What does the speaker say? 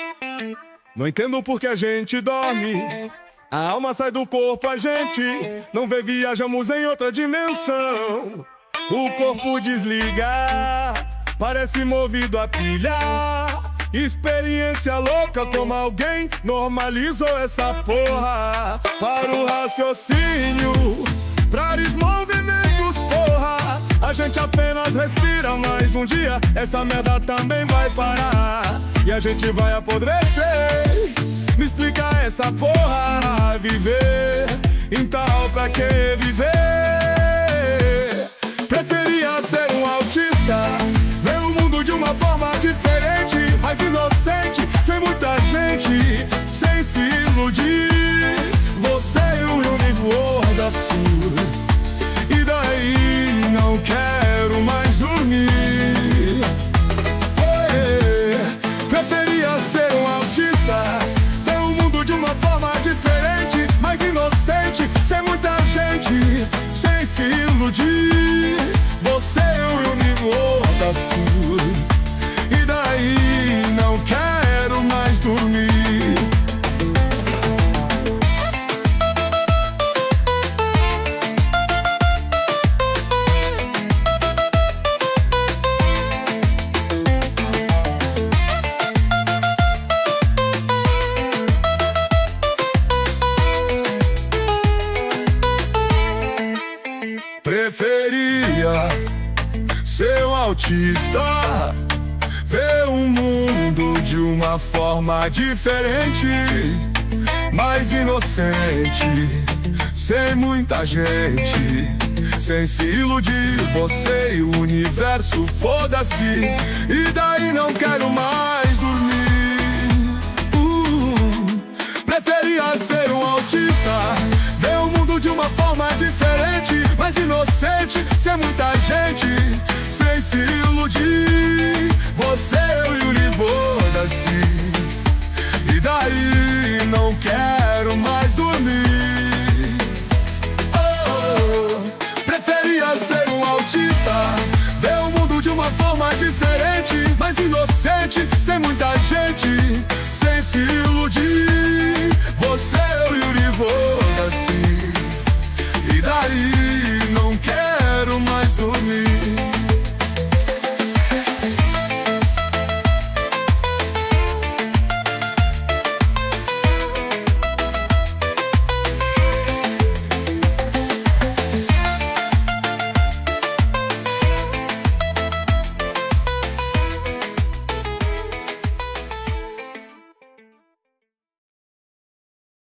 Não entendo por que a gente dorme, a alma sai do corpo, a gente não vê, viajamos em outra dimensão. O corpo desliga, parece movido a pilha. Experiência louca, como alguém normalizou essa porra. Para o raciocínio, para os movimentos, porra. A gente apenas respira, mas um dia essa merda também vai parar e a gente vai apodrecer. Me explica essa porra, viver, então pra que viver? Preferia ser um autista, ver o mundo de uma forma diferente, mais inocente, sem muita gente, sem se iludir. Você e o universo da sua. E daí não quero mais dormir. Preferia ser um autista, ver o mundo de uma forma diferente, mais inocente, sem muita gente, sem se iludir. Você é o universo da sua. E daí não quero mais dormir. Preferia ser um autista, ver o mundo de uma forma diferente, mais inocente, sem muita gente, sem se iludir. Você e o universo, foda-se. E daí não quero mais dormir. Preferia ser um autista, ver o mundo de uma forma diferente, mais inocente, sem muita gente, sem se iludir. Você e o universo. E daí não quero mais dormir. Preferia ser um autista, ver o mundo de uma forma diferente, mais inocente, sem muita gente, sem se iludir.